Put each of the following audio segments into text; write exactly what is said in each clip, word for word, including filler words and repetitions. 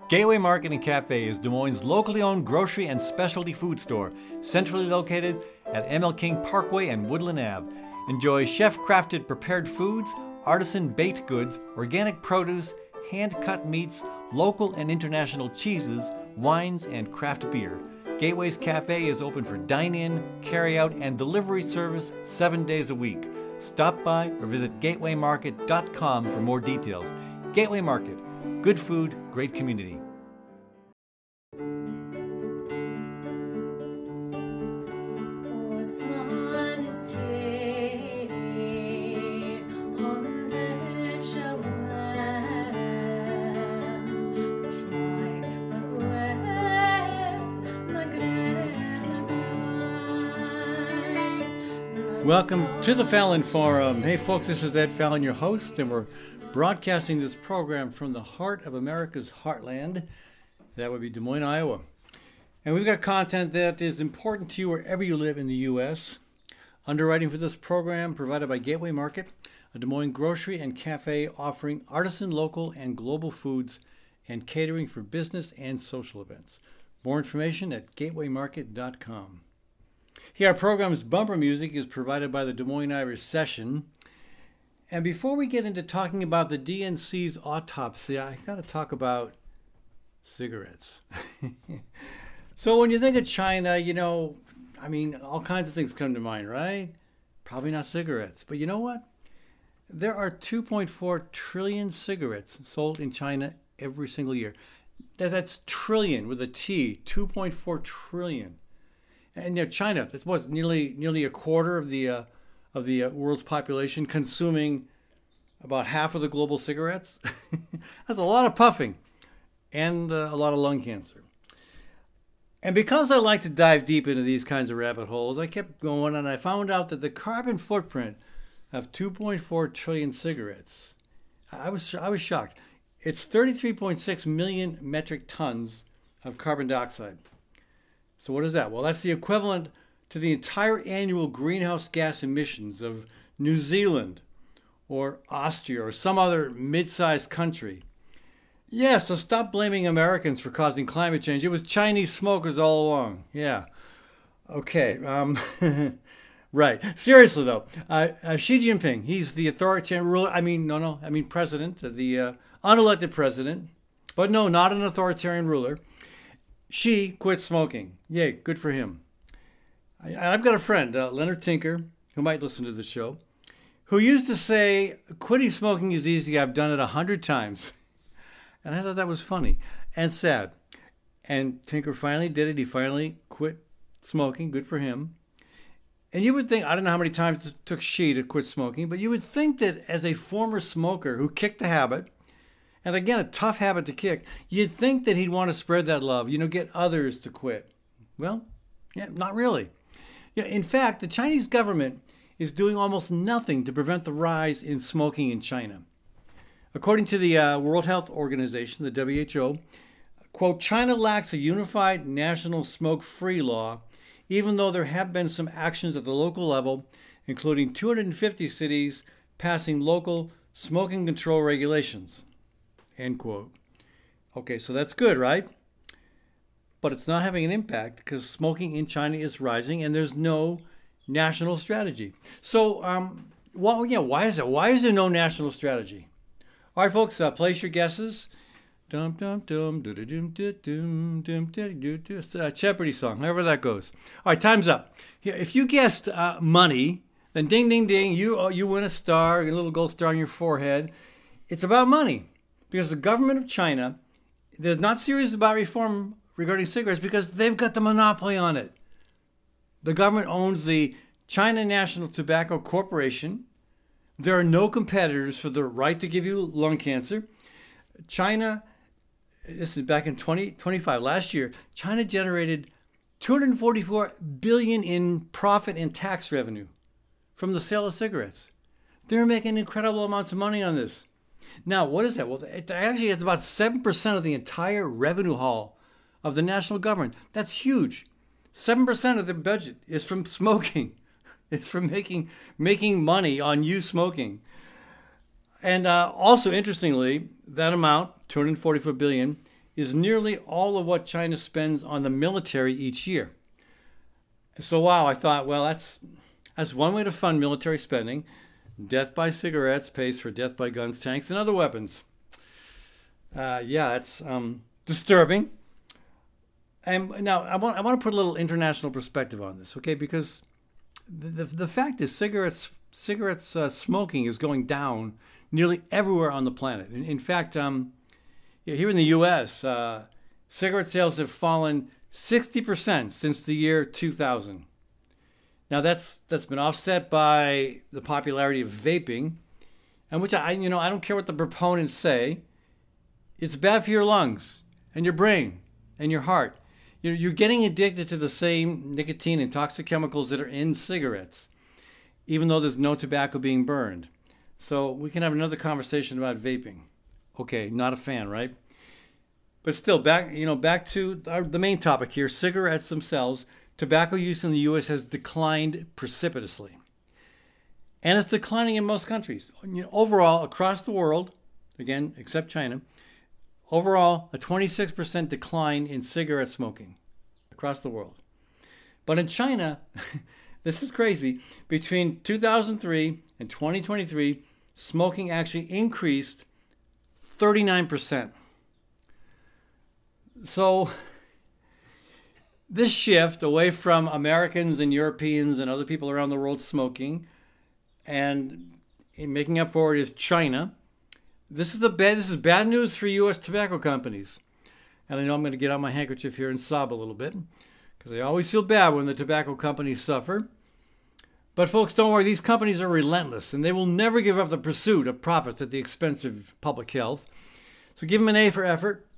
Gateway Market and Cafe is Des Moines' locally owned grocery and specialty food store, centrally located at M L King Parkway and Woodland Avenue. Enjoy chef-crafted prepared foods, artisan baked goods, organic produce, hand-cut meats, local and international cheeses, wines, and craft beer. Gateway's Cafe is open for dine-in, carry-out, and delivery service seven days a week. Stop by or visit gateway market dot com for more details. Gateway Market. Good food, great community. Welcome to the Fallon Forum. Hey folks, this is Ed Fallon, your host, and we're broadcasting this program from the heart of America's heartland. That would be Des Moines, Iowa. And we've got content that is important to you wherever you live in the U S. Underwriting for this program provided by Gateway Market, a Des Moines grocery and cafe offering artisan, local, and global foods and catering for business and social events. More information at gateway market dot com. Here, our program's bumper music is provided by the Des Moines Irish Session. And before we get into talking about the D N C's autopsy, I got to talk about cigarettes. So when you think of China, you know, I mean, all kinds of things come to mind, right? Probably not cigarettes. But you know what? There are two point four trillion cigarettes sold in China every single year. That's trillion with a T, two point four trillion. And you know, China, that's what, nearly nearly a quarter of the uh, of the uh, world's population consuming about half of the global cigarettes. That's a lot of puffing and uh, a lot of lung cancer. And because I like to dive deep into these kinds of rabbit holes, I kept going and I found out that the carbon footprint of two point four trillion cigarettes, I was I was shocked. It's thirty-three point six million metric tons of carbon dioxide. So what is that? Well, that's the equivalent to the entire annual greenhouse gas emissions of New Zealand or Austria or some other mid-sized country. Yeah, so stop blaming Americans for causing climate change. It was Chinese smokers all along. Yeah. Okay. Um, right. Seriously, though, uh, uh, Xi Jinping, he's the authoritarian ruler. I mean, no, no, I mean president, the uh, unelected president. But no, not an authoritarian ruler. Xi quit smoking. Yay, good for him. I, I've got a friend, uh, Leonard Tinker, who might listen to the show, who used to say, quitting smoking is easy. I've done it a hundred times. And I thought that was funny and sad. And Tinker finally did it. He finally quit smoking. Good for him. And you would think, I don't know how many times it took Xi to quit smoking, but you would think that as a former smoker who kicked the habit, and again, a tough habit to kick, you'd think that he'd want to spread that love, you know, get others to quit. Well, yeah, not really. Yeah, in fact, the Chinese government is doing almost nothing to prevent the rise in smoking in China. According to the uh, World Health Organization, the W H O, quote, China lacks a unified national smoke-free law, even though there have been some actions at the local level, including two hundred fifty cities passing local smoking control regulations. End quote. Okay, so that's good, right? But it's not having an impact because smoking in China is rising and there's no national strategy. So, um, well, yeah, why is that? Why is there no national strategy? All right, folks, uh, place your guesses. Dum dum dum dum dum dum dum dum. It's a Jeopardy song, however that goes. All right, time's up. If you guessed uh, money, then ding ding ding, you uh, you win a star, a little gold star on your forehead. It's about money. Because the government of China, they're not serious about reform regarding cigarettes because they've got the monopoly on it. The government owns the China National Tobacco Corporation. There are no competitors for the right to give you lung cancer. China, this is back in twenty twenty-five, last year, China generated two hundred forty-four billion dollars in profit and tax revenue from the sale of cigarettes. They're making incredible amounts of money on this. Now, what is that? Well, it actually is about seven percent of the entire revenue haul of the national government. That's huge. seven percent of the budget is from smoking. It's from making making money on you smoking. And uh, also, interestingly, that amount, two hundred forty-four billion dollars, is nearly all of what China spends on the military each year. So wow, I thought, well, that's that's one way to fund military spending. Death by cigarettes pays for death by guns, tanks, and other weapons. Uh, yeah, it's um, disturbing. And now I want I want to put a little international perspective on this, okay? Because the the, the fact is, cigarettes cigarettes uh, smoking is going down nearly everywhere on the planet. In, in fact, um, here in the U S, uh, cigarette sales have fallen sixty percent since the year two thousand. Now that's that's been offset by the popularity of vaping, and which I you know I don't care what the proponents say, it's bad for your lungs and your brain and your heart. You know, you're getting addicted to the same nicotine and toxic chemicals that are in cigarettes, even though there's no tobacco being burned. So we can have another conversation about vaping. Okay, not a fan, right? But still, back you know back to our, the main topic here: cigarettes themselves. Tobacco use in the U S has declined precipitously, and it's declining in most countries. You know, overall, across the world, again, except China, overall a twenty-six percent decline in cigarette smoking across the world. But in China, this is crazy. Between two thousand three and twenty twenty-three, smoking actually increased thirty-nine percent. So this shift away from Americans and Europeans and other people around the world smoking, and making up for it is China. This is a bad. This is bad news for U S tobacco companies. And I know I'm going to get out my handkerchief here and sob a little bit, because I always feel bad when the tobacco companies suffer. But folks, don't worry. These companies are relentless, and they will never give up the pursuit of profits at the expense of public health. So give them an A for effort.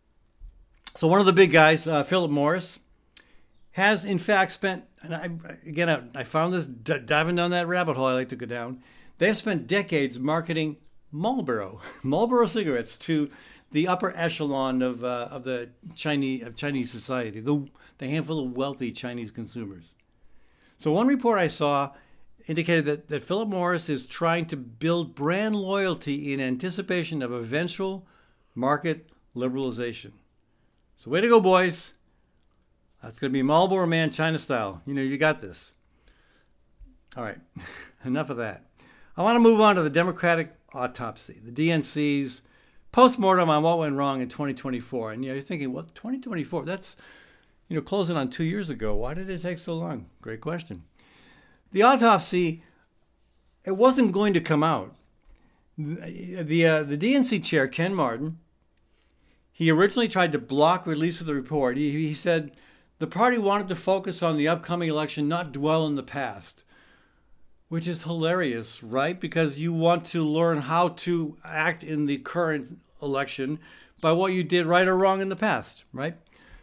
So one of the big guys, uh, Philip Morris, has in fact spent, and I, again, I, I found this d- diving down that rabbit hole I like to go down. They've spent decades marketing Marlboro, Marlboro cigarettes to the upper echelon of uh, of the Chinese of Chinese society, the the handful of wealthy Chinese consumers. So one report I saw indicated that, that Philip Morris is trying to build brand loyalty in anticipation of eventual market liberalization. So way to go, boys. That's going to be Marlboro Man China style. You know, you got this. All right, enough of that. I want to move on to the Democratic autopsy, the D N C's postmortem on what went wrong in twenty twenty-four. And you know, you're thinking, well, twenty twenty-four, that's, you know, closing on two years ago. Why did it take so long? Great question. The autopsy, it wasn't going to come out. The, the, uh, the D N C chair, Ken Martin, he originally tried to block release of the report. He, he said the party wanted to focus on the upcoming election, not dwell in the past, which is hilarious, right? Because you want to learn how to act in the current election by what you did right or wrong in the past, right?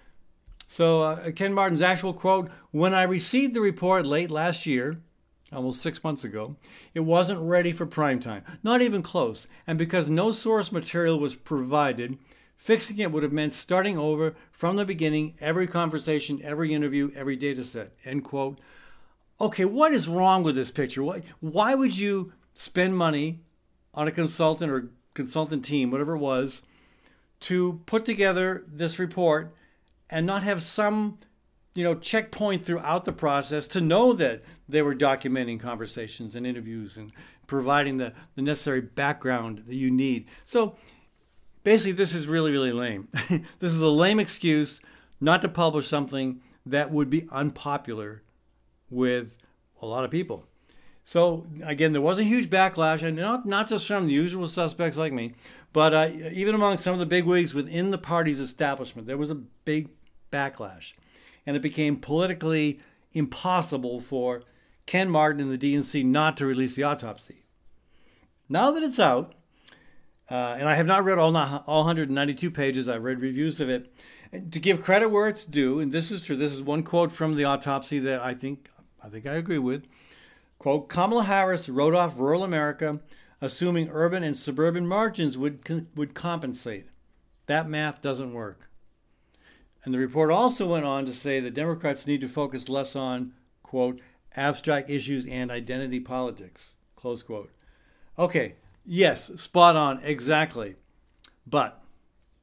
So uh, Ken Martin's actual quote, "When I received the report late last year, almost six months ago, it wasn't ready for prime time, not even close. And because no source material was provided, fixing it would have meant starting over from the beginning, every conversation, every interview, every data set," end quote. Okay, what is wrong with this picture? Why, why would you spend money on a consultant or consultant team, whatever it was, to put together this report and not have some, you know, checkpoint throughout the process to know that they were documenting conversations and interviews and providing the, the necessary background that you need? So basically, this is really, really lame. This is a lame excuse not to publish something that would be unpopular with a lot of people. So again, there was a huge backlash, and not, not just from the usual suspects like me, but uh, even among some of the bigwigs within the party's establishment, there was a big backlash. And it became politically impossible for Ken Martin and the D N C not to release the autopsy. Now that it's out, uh, and I have not read all, all one hundred ninety-two pages, I've read reviews of it, and to give credit where it's due, and this is true, this is one quote from the autopsy that I think I think I agree with. Quote, "Kamala Harris wrote off rural America, assuming urban and suburban margins would would compensate. That math doesn't work." And the report also went on to say the Democrats need to focus less on, quote, "abstract issues and identity politics," close quote. Okay, yes, spot on, exactly. But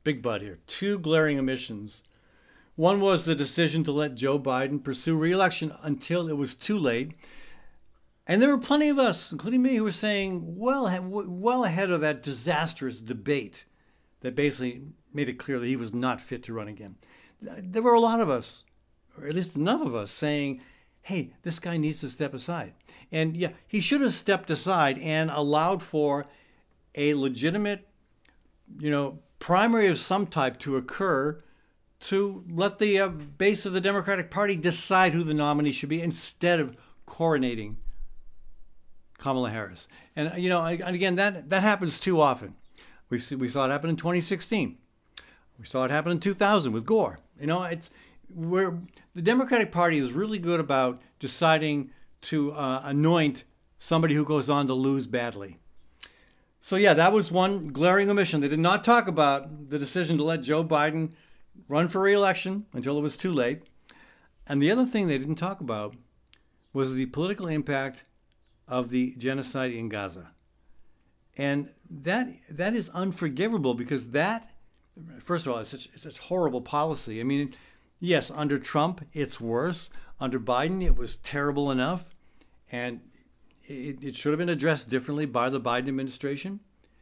big but here, two glaring omissions. One was the decision to let Joe Biden pursue re-election until it was too late. And there were plenty of us, including me, who were saying well, well ahead of that disastrous debate that basically made it clear that he was not fit to run again. There were a lot of us, or at least enough of us, saying, hey, this guy needs to step aside. And yeah, he should have stepped aside and allowed for a legitimate, you know, primary of some type to occur to let the uh, base of the Democratic Party decide who the nominee should be instead of coronating Kamala Harris. And, you know, and again, that, that happens too often. We see, we saw it happen in twenty sixteen. We saw it happen in two thousand with Gore. You know, it's where the Democratic Party is really good about deciding to uh, anoint somebody who goes on to lose badly. So, yeah, that was one glaring omission. They did not talk about the decision to let Joe Biden run for re-election until it was too late. And the other thing they didn't talk about was the political impact of the genocide in Gaza. And that that is unforgivable because that, first of all, it's such, it's such horrible policy. I mean, yes, under Trump, it's worse. Under Biden, it was terrible enough. And it, it should have been addressed differently by the Biden administration.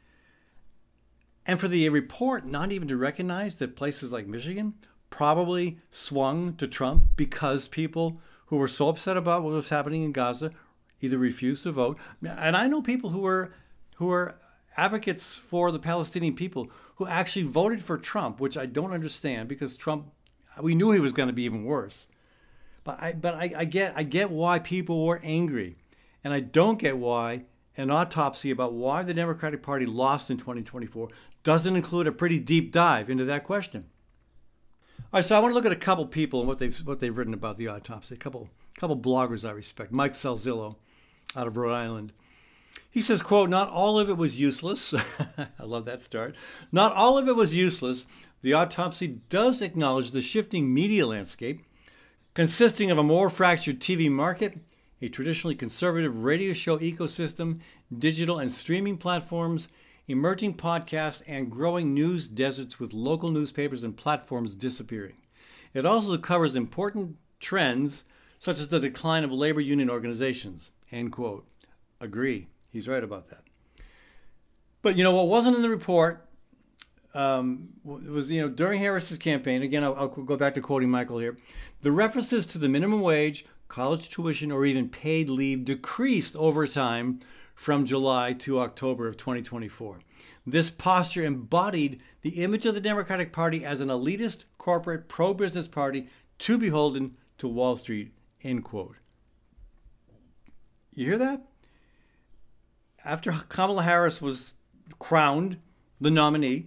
And for the report not even to recognize that places like Michigan probably swung to Trump because people who were so upset about what was happening in Gaza either refused to vote. And I know people who were who were advocates for the Palestinian people who actually voted for Trump, which I don't understand because Trump, we knew he was going to be even worse. But I but I, I get I get why people were angry. And I don't get why an autopsy about why the Democratic Party lost in twenty twenty-four doesn't include a pretty deep dive into that question. All right, so I want to look at a couple people and what they've what they've written about the autopsy. A couple couple bloggers I respect. Mike Salzillo out of Rhode Island. He says, quote, not all of it was useless. I love that start. Not all of it was useless. The autopsy does acknowledge the shifting media landscape, consisting of a more fractured T V market, a traditionally conservative radio show ecosystem, digital and streaming platforms, emerging podcasts, and growing news deserts with local newspapers and platforms disappearing. It also covers important trends such as the decline of labor union organizations, end quote. Agree. He's right about that. But, you know, what wasn't in the report um, was, you know, during Harris's campaign, again, I'll, I'll go back to quoting Michael here, the references to the minimum wage, college tuition, or even paid leave decreased over time from July to October of twenty twenty-four. This posture embodied the image of the Democratic Party as an elitist, corporate, pro-business party too beholden to Wall Street, end quote. You hear that? After Kamala Harris was crowned the nominee,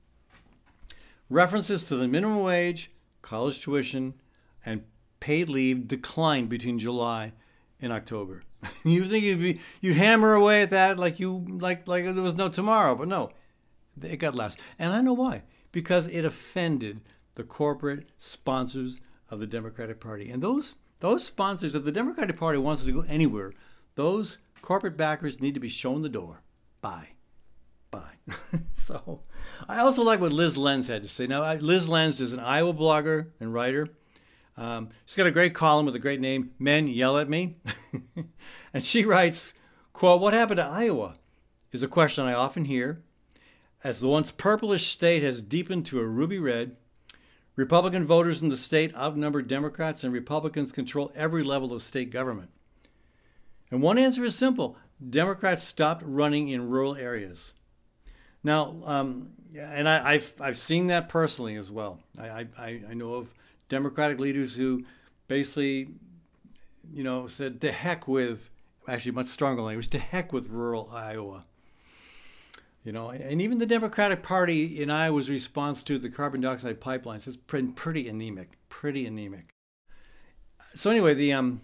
references to the minimum wage, college tuition, and paid leave declined between July and October. You think you'd be you hammer away at that like you like like there was no tomorrow, but no, it got less. And I know why. Because it offended the corporate sponsors of the Democratic Party. And those those sponsors, if the Democratic Party wants to go anywhere, those corporate backers need to be shown the door. Bye. Bye. So I also like what Liz Lenz had to say. Now, Liz Lenz is an Iowa blogger and writer. Um, she's got a great column with a great name, Men Yell at Me. And she writes, quote, what happened to Iowa is a question I often hear. As the once purplish state has deepened to a ruby red, Republican voters in the state outnumber Democrats, and Republicans control every level of state government. And one answer is simple. Democrats stopped running in rural areas. Now, um, and I, I've I've seen that personally as well. I, I, I know of Democratic leaders who basically, you know, said to heck with, actually much stronger language, to heck with rural Iowa. You know, and even the Democratic Party in Iowa's response to the carbon dioxide pipelines has been pretty anemic, pretty anemic. So anyway, the um,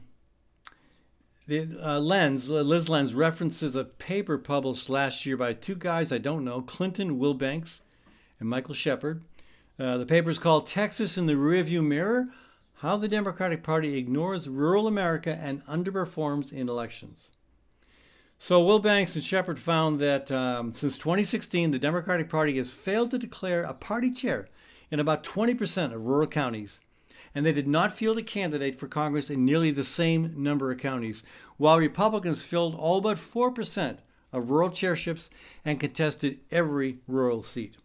the uh, Lenz, uh, Liz Lenz references a paper published last year by two guys I don't know, Clinton Wilbanks and Michael Shepard. Uh, the paper is called Texas in the Rearview Mirror, How the Democratic Party Ignores Rural America and Underperforms in Elections. So Will Banks and Shepard found that um, since twenty sixteen, the Democratic Party has failed to declare a party chair in about twenty percent of rural counties, and they did not field a candidate for Congress in nearly the same number of counties, while Republicans filled all but four percent of rural chairships and contested every rural seat.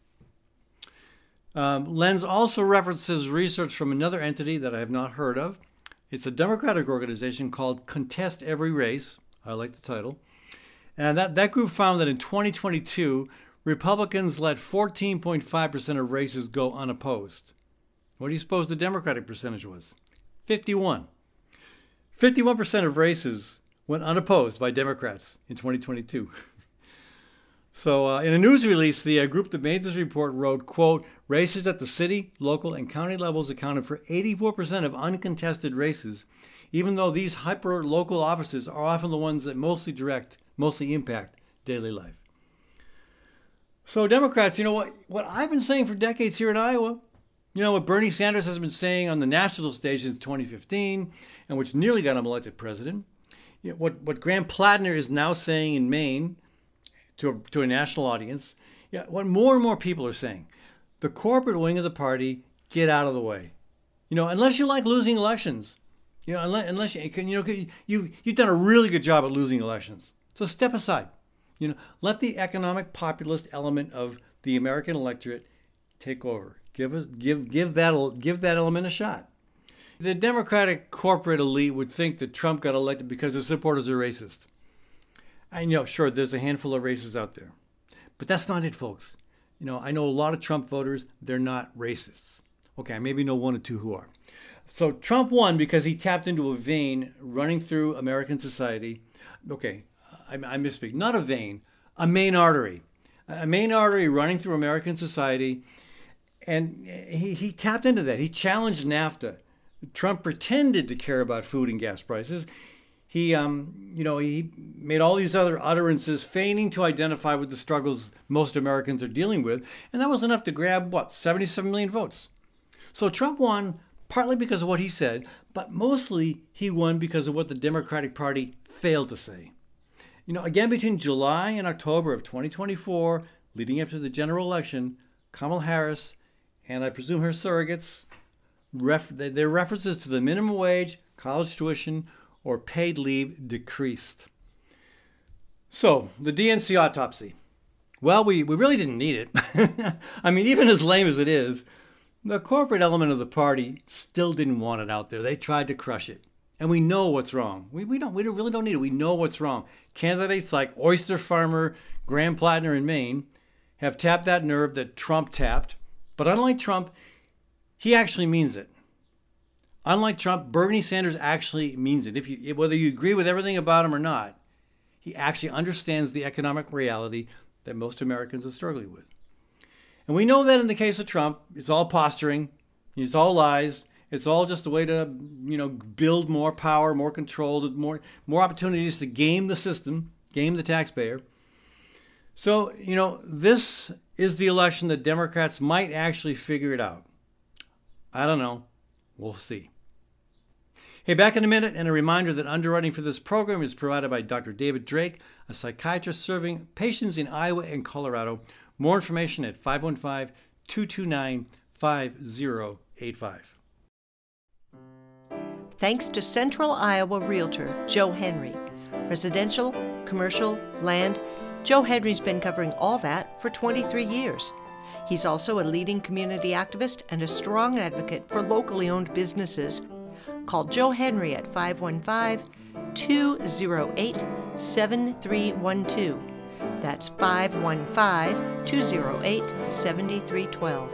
Um, Lenz also references research from another entity that I have not heard of. It's a Democratic organization called Contest Every Race. I like the title. And that, that group found that in twenty twenty-two, Republicans let fourteen point five percent of races go unopposed. What do you suppose the Democratic percentage was? fifty-one. fifty-one percent of races went unopposed by Democrats in twenty twenty-two. So uh, in a news release, the uh, group that made this report wrote, quote, races at the city, local, and county levels accounted for eighty-four percent of uncontested races, even though these hyper-local offices are often the ones that mostly direct, mostly impact daily life. So Democrats, you know what, what I've been saying for decades here in Iowa, you know what Bernie Sanders has been saying on the national stage since twenty fifteen, and which nearly got him elected president, you know, what, what Graham Plattner is now saying in Maine, To a, to a national audience, yeah, what more and more people are saying, the corporate wing of the party, get out of the way. You know, unless you like losing elections, you know, unless, unless you can, you know, you you've done a really good job at losing elections. So step aside. You know, let the economic populist element of the American electorate take over. Give us, give, give that, give that element a shot. The Democratic corporate elite would think that Trump got elected because his supporters are racist. I know, sure, there's a handful of racists out there. But that's not it, folks. You know, I know a lot of Trump voters, they're not racists. Okay, I maybe know one or two who are. So Trump won because he tapped into a vein running through American society. Okay, I, I misspeak. Not a vein, a main artery. A main artery running through American society. And he, he tapped into that. He challenged NAFTA. Trump pretended to care about food and gas prices. He, um, you know, he made all these other utterances, feigning to identify with the struggles most Americans are dealing with, and that was enough to grab, what, seventy-seven million votes. So Trump won partly because of what he said, but mostly he won because of what the Democratic Party failed to say. You know, again, between July and October of twenty twenty-four, leading up to the general election, Kamala Harris, and I presume her surrogates, ref- their references to the minimum wage, college tuition, or paid leave decreased. So, the D N C autopsy. Well, we, we really didn't need it. I mean, even as lame as it is, the corporate element of the party still didn't want it out there. They tried to crush it. And we know what's wrong. We, we, don't, we don't, really don't need it. We know what's wrong. Candidates like oyster farmer Graham Plattner in Maine have tapped that nerve that Trump tapped. But unlike Trump, he actually means it. Unlike Trump, Bernie Sanders actually means it. If you, whether you agree with everything about him or not, he actually understands the economic reality that most Americans are struggling with. And we know that in the case of Trump, it's all posturing, it's all lies, it's all just a way to, you know, build more power, more control, more, more opportunities to game the system, game the taxpayer. So, you know, this is the election that Democrats might actually figure it out. I don't know. We'll see. Hey, back in a minute, and a reminder that underwriting for this program is provided by Doctor David Drake, a psychiatrist serving patients in Iowa and Colorado. More information at five one five, two two nine, five zero eight five. Thanks to Central Iowa Realtor Joe Henry. Residential, commercial, land, Joe Henry's been covering all that for twenty-three years. He's also a leading community activist and a strong advocate for locally owned businesses. Call Joe Henry at five one five, two zero eight, seven three one two. That's five one five, two zero eight, seven three one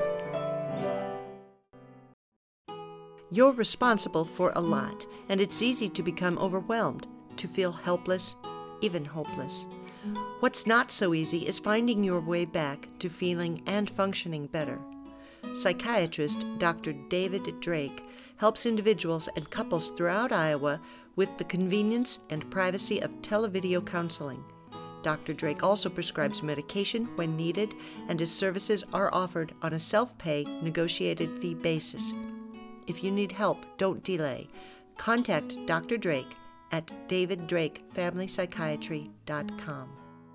two. You're responsible for a lot, and it's easy to become overwhelmed, to feel helpless, even hopeless. What's not so easy is finding your way back to feeling and functioning better. Psychiatrist Doctor David Drake helps individuals and couples throughout Iowa with the convenience and privacy of televideo counseling. Doctor Drake also prescribes medication when needed, and his services are offered on a self-pay, negotiated fee basis. If you need help, don't delay. Contact Doctor Drake at david drake family psychiatry dot com.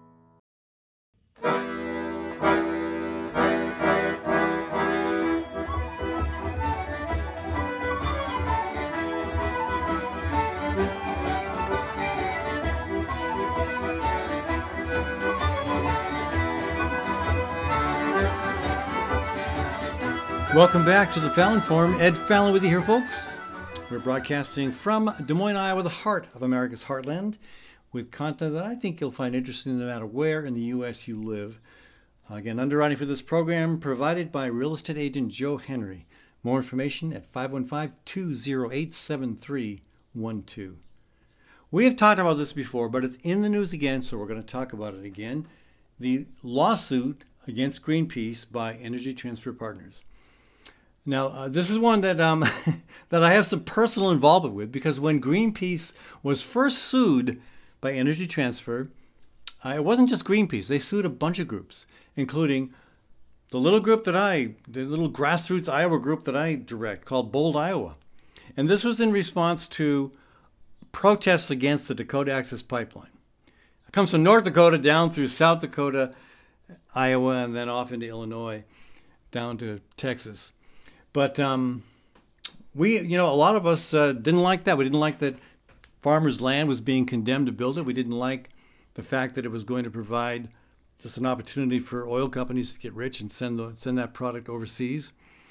Welcome back to the Fallon Forum. Ed Fallon with you here, folks. We're broadcasting from Des Moines, Iowa, the heart of America's heartland, with content that I think you'll find interesting no matter where in the U S you live. Again, underwriting for this program provided by real estate agent Joe Henry. More information at five one five, two oh eight, seven three one two. We have talked about this before, but it's in the news again, so we're going to talk about it again. The lawsuit against Greenpeace by Energy Transfer Partners. Now, uh, this is one that um, that I have some personal involvement with, because when Greenpeace was first sued by Energy Transfer, uh, it wasn't just Greenpeace. They sued a bunch of groups, including the little group that I, the little grassroots Iowa group that I direct called Bold, Iowa. And this was in response to protests against the Dakota Access Pipeline. It comes from North Dakota down through South Dakota, Iowa, and then off into Illinois, down to Texas. But um, we, you know, a lot of us uh, didn't like that. We didn't like that farmers' land was being condemned to build it. We didn't like the fact that it was going to provide just an opportunity for oil companies to get rich and send the, send that product overseas.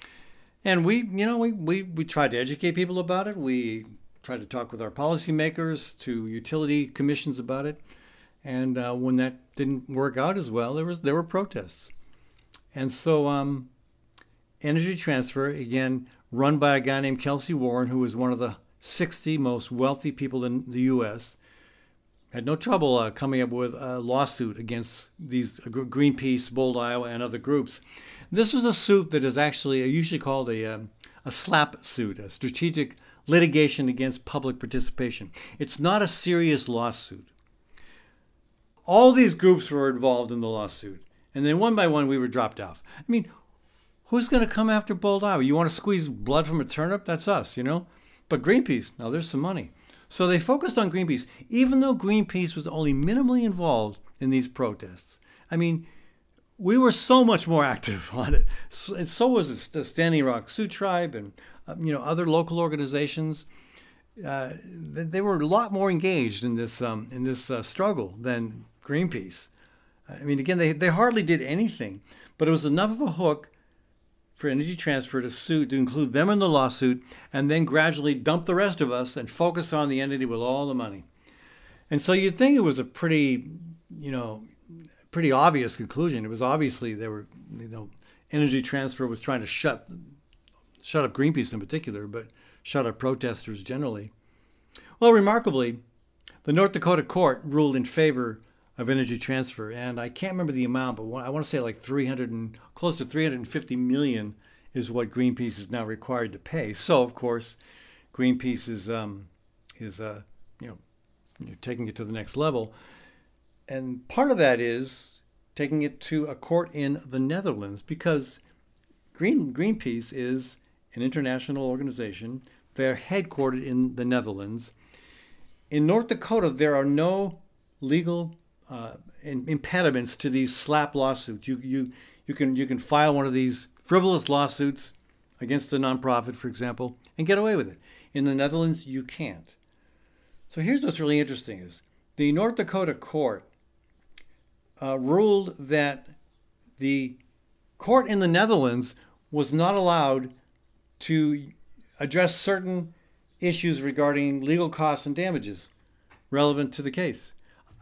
And we, you know, we, we, we tried to educate people about it. We tried to talk with our policymakers, to utility commissions about it. And uh, when that didn't work out as well, there was there were protests. And so um, Energy Transfer, again, run by a guy named Kelsey Warren, who was one of the sixty most wealthy people in the U S, had no trouble uh, coming up with a lawsuit against these uh, Greenpeace, Bold, Iowa, and other groups. This was a suit that is actually usually called a, um, a SLAPP suit, a strategic litigation against public participation. It's not a serious lawsuit. All these groups were involved in the lawsuit, and then one by one we were dropped off. I mean, who's going to come after Bold, Iowa? You want to squeeze blood from a turnip? That's us, you know? But Greenpeace, now there's some money. So they focused on Greenpeace, even though Greenpeace was only minimally involved in these protests. I mean, we were so much more active on it. So, and so was the Standing Rock Sioux Tribe and, uh, you know, other local organizations. Uh, they were a lot more engaged in this um, in this uh, struggle than Greenpeace. I mean, again, they, they hardly did anything, but it was enough of a hook for Energy Transfer to sue, to include them in the lawsuit, and then gradually dump the rest of us and focus on the entity with all the money. And so you'd think it was a pretty, you know, pretty obvious conclusion. It was obviously they were, you know, Energy Transfer was trying to shut, shut up Greenpeace in particular, but shut up protesters generally. Well, remarkably, the North Dakota court ruled in favor of Energy Transfer, and I can't remember the amount, but I want to say like three hundred and close to three hundred fifty million is what Greenpeace is now required to pay. So, of course, Greenpeace is um, is uh, you know, you're taking it to the next level, and part of that is taking it to a court in the Netherlands, because Green Greenpeace is an international organization. They're headquartered in the Netherlands. In North Dakota, there are no legal Uh, impediments to these SLAPP lawsuits. You you you can you can file one of these frivolous lawsuits against a nonprofit, for example, and get away with it. In the Netherlands, you can't. So here's what's really interesting: is the North Dakota court uh, ruled that the court in the Netherlands was not allowed to address certain issues regarding legal costs and damages relevant to the case.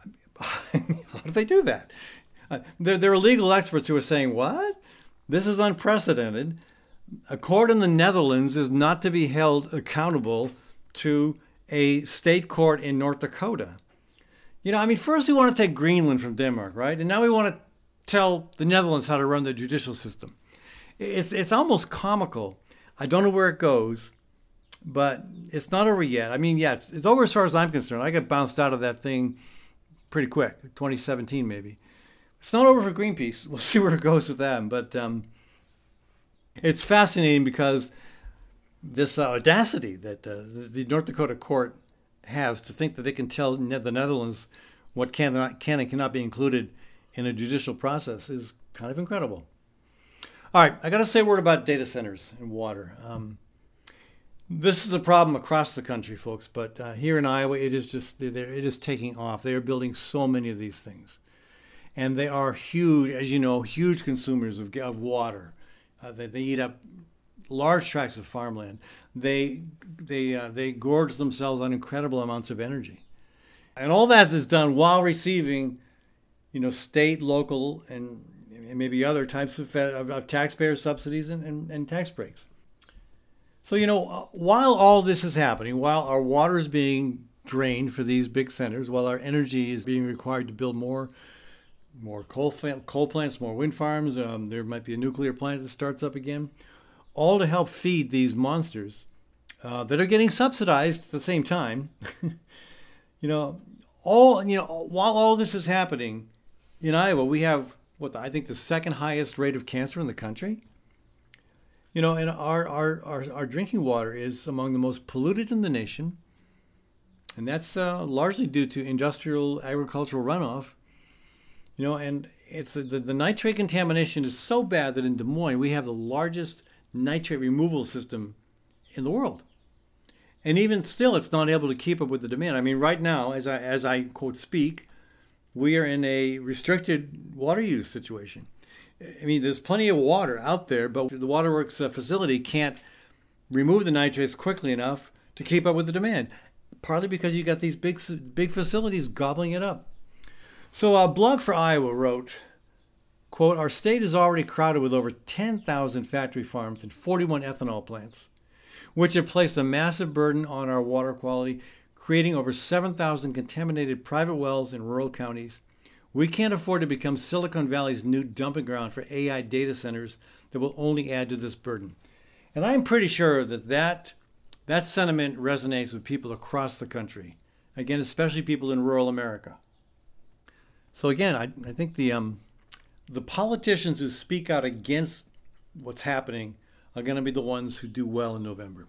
How do they do that? Uh, there, there are legal experts who are saying, what? This is unprecedented. A court in the Netherlands is not to be held accountable to a state court in North Dakota. You know, I mean, first we want to take Greenland from Denmark, right? And now we want to tell the Netherlands how to run the judicial system. It's, it's almost comical. I don't know where it goes, but it's not over yet. I mean, yeah, it's, it's over as far as I'm concerned. I got bounced out of that thing pretty quick, twenty seventeen maybe. It's not over for Greenpeace. We'll see where it goes with them. But um, it's fascinating because this uh, audacity that uh, the North Dakota court has to think that they can tell Ne- the Netherlands what can, can and cannot be included in a judicial process is kind of incredible. All right, I got to say a word about data centers and water. Um, this is a problem across the country, folks, but uh, here in Iowa, it is just they're, it is taking off. They are building so many of these things, and they are huge, as you know, huge consumers of, of water. Uh, they, they eat up large tracts of farmland. They they uh, they gorge themselves on incredible amounts of energy, and all that is done while receiving, you know, state, local, and, and maybe other types of, of, of taxpayer subsidies and, and, and tax breaks. So, you know, while all this is happening, while our water is being drained for these big centers, while our energy is being required to build more, more coal coal plants, more wind farms, um, there might be a nuclear plant that starts up again, all to help feed these monsters uh, that are getting subsidized at the same time. you know, all you know, while all this is happening in Iowa, we have what I think the second highest rate of cancer in the country. You know, and our, our, our, our drinking water is among the most polluted in the nation. And that's uh, largely due to industrial agricultural runoff. You know, and it's the, the nitrate contamination is so bad that in Des Moines, we have the largest nitrate removal system in the world. And even still, it's not able to keep up with the demand. I mean, right now, as I, as I quote speak, we are in a restricted water use situation. I mean, there's plenty of water out there, but the waterworks uh, facility can't remove the nitrates quickly enough to keep up with the demand, partly because you got these big big facilities gobbling it up. So uh, Blog for Iowa wrote, quote, "Our state is already crowded with over ten thousand factory farms and forty-one ethanol plants, which have placed a massive burden on our water quality, creating over seven thousand contaminated private wells in rural counties. We can't afford to become Silicon Valley's new dumping ground for A I data centers that will only add to this burden." And I'm pretty sure that that, that sentiment resonates with people across the country. Again, especially people in rural America. So again, I, I think the um, the politicians who speak out against what's happening are going to be the ones who do well in November.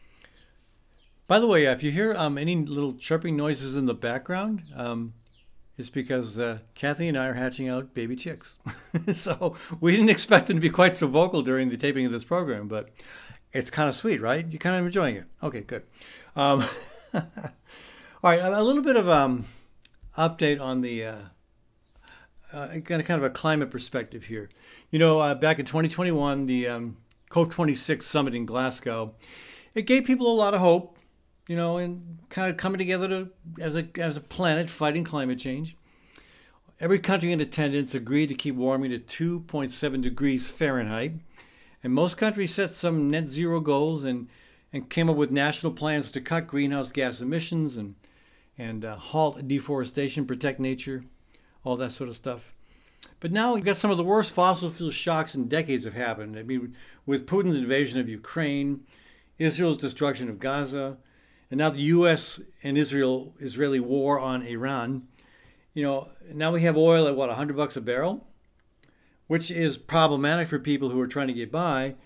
By the way, if you hear um, any little chirping noises in the background, um, it's because uh, Kathy and I are hatching out baby chicks. So we didn't expect them to be quite so vocal during the taping of this program, but it's kind of sweet, right? You're kind of enjoying it. Okay, good. Um, all right, a little bit of um update on the uh, uh, kind of kind of a climate perspective here. You know, uh, back in twenty twenty-one, the um, COP twenty-six summit in Glasgow, it gave people a lot of hope. You know, and kind of coming together to as a as a planet fighting climate change. Every country in attendance agreed to keep warming to two point seven degrees Fahrenheit, and most countries set some net zero goals and, and came up with national plans to cut greenhouse gas emissions and and uh, halt deforestation, protect nature, all that sort of stuff. But now we've got some of the worst fossil fuel shocks in decades have happened. I mean, with Putin's invasion of Ukraine, Israel's destruction of Gaza, and now the U S and Israel Israeli war on Iran. You know, now we have oil at what, a hundred bucks a barrel, which is problematic for people who are trying to get by.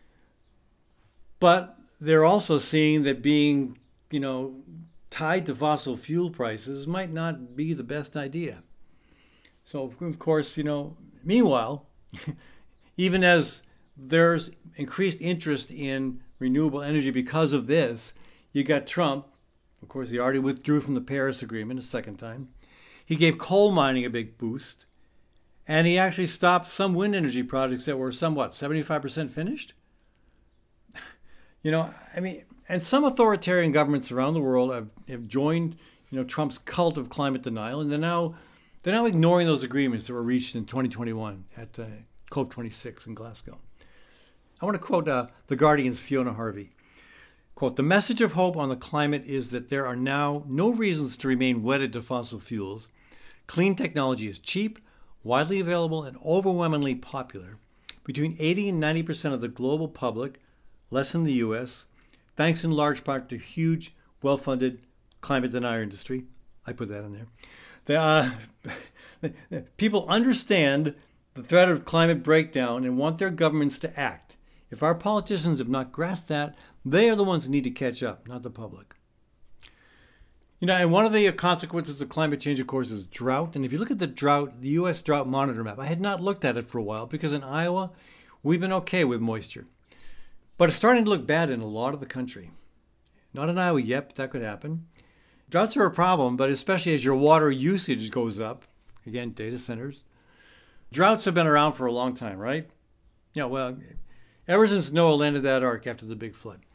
But they're also seeing that being, you know, tied to fossil fuel prices might not be the best idea. So, of course, you know, meanwhile, even as there's increased interest in renewable energy because of this, you got Trump. Of course, he already withdrew from the Paris Agreement a second time. He gave coal mining a big boost. And he actually stopped some wind energy projects that were somewhat seventy-five percent finished. You know, I mean, and some authoritarian governments around the world have, have joined, you know, Trump's cult of climate denial, and they're now they're now ignoring those agreements that were reached in twenty twenty-one at uh, COP twenty-six in Glasgow. I want to quote uh, The Guardian's Fiona Harvey. Quote, "The message of hope on the climate is that there are now no reasons to remain wedded to fossil fuels. Clean technology is cheap, widely available, and overwhelmingly popular. Between eighty and ninety percent of the global public, less in the U S, thanks in large part to huge, well-funded climate denier industry." I put that in there. The, uh, people understand the threat of climate breakdown and want their governments to act. If our politicians have not grasped that, they are the ones who need to catch up, not the public. You know, and one of the consequences of climate change, of course, is drought. And if you look at the drought, the U S drought monitor map, I had not looked at it for a while because in Iowa, we've been okay with moisture. But it's starting to look bad in a lot of the country. Not in Iowa yet, but that could happen. Droughts are a problem, but especially as your water usage goes up, again, data centers. Droughts have been around for a long time, right? Yeah, well, ever since Noah landed that ark after the big flood.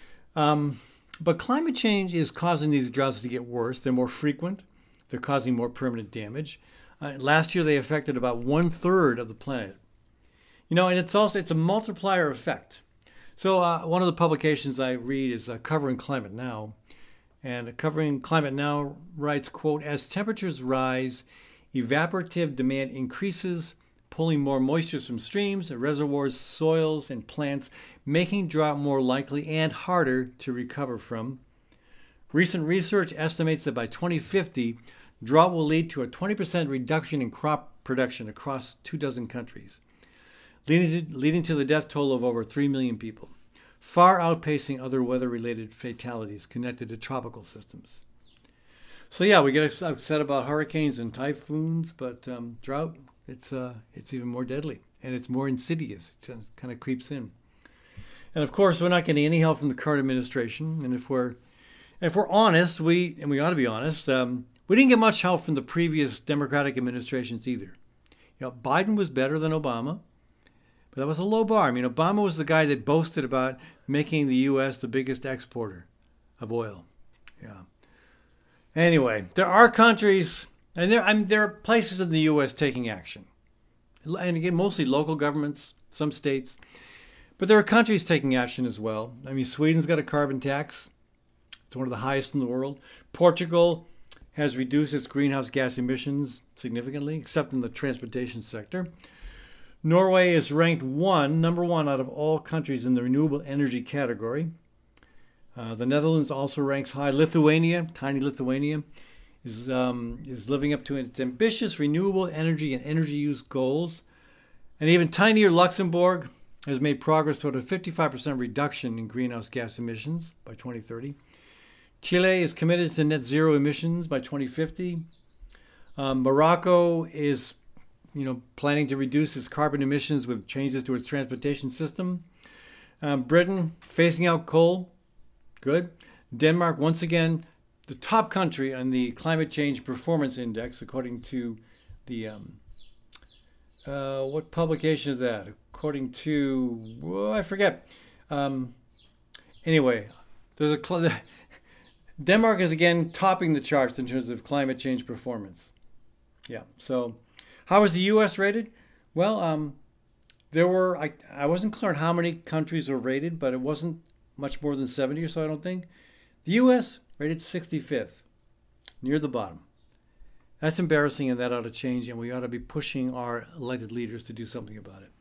Um, but climate change is causing these droughts to get worse. They're more frequent. They're causing more permanent damage. Uh, last year, they affected about one third of the planet. You know, and it's also it's a multiplier effect. So uh, one of the publications I read is uh, Covering Climate Now. And Covering Climate Now writes, quote, as temperatures rise, evaporative demand increases, pulling more moisture from streams, reservoirs, soils, and plants, making drought more likely and harder to recover from. Recent research estimates that by twenty fifty, drought will lead to a twenty percent reduction in crop production across two dozen countries, leading to, leading to the death toll of over three million people, far outpacing other weather-related fatalities connected to tropical systems. So yeah, we get upset about hurricanes and typhoons, but um, drought, it's uh, it's even more deadly, and it's more insidious. It kind of creeps in. And of course, we're not getting any help from the current administration. And if we're if we're honest, we and we ought to be honest, um, we didn't get much help from the previous Democratic administrations either. You know, Biden was better than Obama, but that was a low bar. I mean, Obama was the guy that boasted about making the U S the biggest exporter of oil. Yeah. Anyway, there are countries, and there I mean, there are places in the U S taking action. And again, mostly local governments, some states. But there are countries taking action as well. I mean, Sweden's got a carbon tax. It's one of the highest in the world. Portugal has reduced its greenhouse gas emissions significantly, except in the transportation sector. Norway is ranked one, number one out of all countries in the renewable energy category. Uh, the Netherlands also ranks high. Lithuania, tiny Lithuania, is um, is living up to its ambitious renewable energy and energy use goals. And even tinier Luxembourg has made progress toward a fifty-five percent reduction in greenhouse gas emissions by twenty thirty. Chile is committed to net zero emissions by twenty fifty. Um, Morocco is, you know, planning to reduce its carbon emissions with changes to its transportation system. Um, Britain phasing out coal. Good. Denmark, once again, the top country on the Climate Change Performance Index, according to the, um, uh, what publication is that? According to, well, I forget. Um, anyway, there's a cl- Denmark is again topping the charts in terms of climate change performance. Yeah. So, how was the U S rated? Well, um, there were I I wasn't clear on how many countries were rated, but it wasn't much more than seventy or so, I don't think. The U S rated sixty-fifth, near the bottom. That's embarrassing, and that ought to change, and we ought to be pushing our elected leaders to do something about it.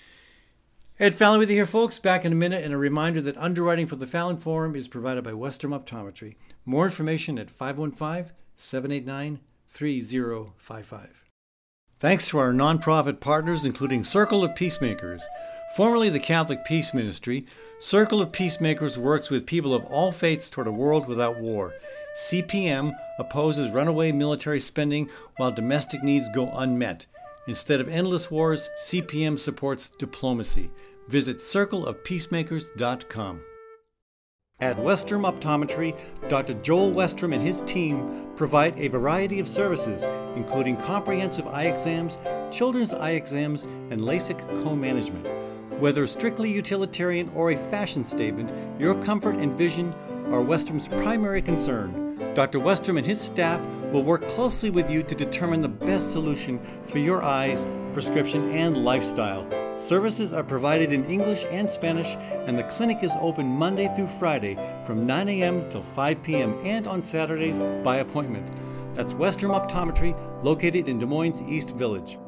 Ed Fallon with you here, folks. Back in a minute, and a reminder that underwriting for the Fallon Forum is provided by Western Optometry. More information at five one five, seven eight nine, three zero five five. Thanks to our nonprofit partners, including Circle of Peacemakers, formerly the Catholic Peace Ministry. Circle of Peacemakers works with people of all faiths toward a world without war. C P M opposes runaway military spending while domestic needs go unmet. Instead of endless wars, C P M supports diplomacy. Visit circle of peacemakers dot com. At Western Optometry, Doctor Joel Westrom and his team provide a variety of services, including comprehensive eye exams, children's eye exams, and LASIK co-management. Whether strictly utilitarian or a fashion statement, your comfort and vision are Westrom's primary concern. Doctor Westrom and his staff will work closely with you to determine the best solution for your eyes, prescription, and lifestyle. Services are provided in English and Spanish, and the clinic is open Monday through Friday from nine a.m. till five p.m. and on Saturdays by appointment. That's Western Optometry, located in Des Moines East Village.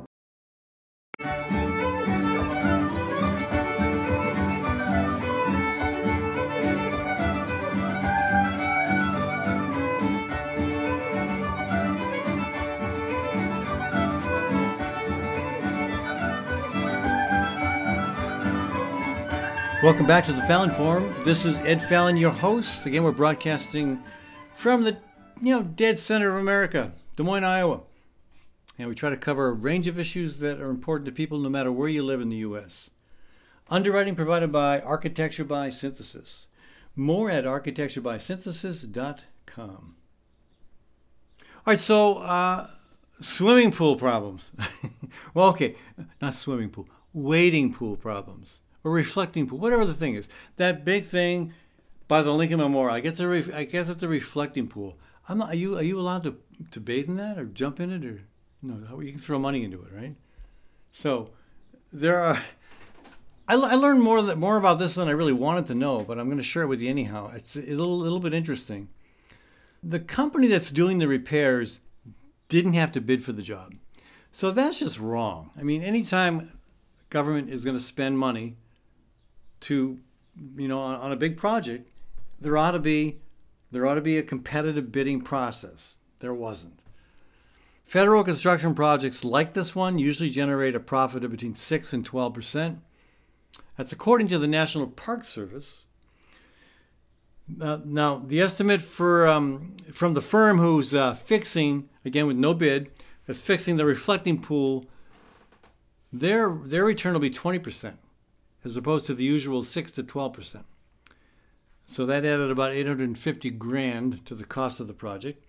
Welcome back to the Fallon Forum. This is Ed Fallon, your host. Again, we're broadcasting from the you know, dead center of America, Des Moines, Iowa. And we try to cover a range of issues that are important to people no matter where you live in the U S. Underwriting provided by Architecture by Synthesis. More at architecture by synthesis dot com. All right, so uh, swimming pool problems. Well, okay, not swimming pool, wading pool problems, or reflecting pool, whatever the thing is. That big thing by the Lincoln Memorial, I guess, a re- I guess it's a reflecting pool. I'm not. Are you are you allowed to, to bathe in that or jump in it, or no? You can throw money into it, right? So there are. I, I learned more that more about this than I really wanted to know, but I'm going to share it with you anyhow. It's a little, little bit interesting. The company that's doing the repairs didn't have to bid for the job. So that's just wrong. I mean, anytime government is going to spend money to, you know, on, on a big project, there ought to be there ought to be a competitive bidding process. There wasn't. Federal construction projects like this one usually generate a profit of between six and twelve percent. That's according to the National Park Service. Uh, now, the estimate for um, from the firm who's uh, fixing, again with no bid, that's fixing the reflecting pool, their their return will be twenty percent, as opposed to the usual six to twelve percent. So that added about eight hundred fifty grand to the cost of the project.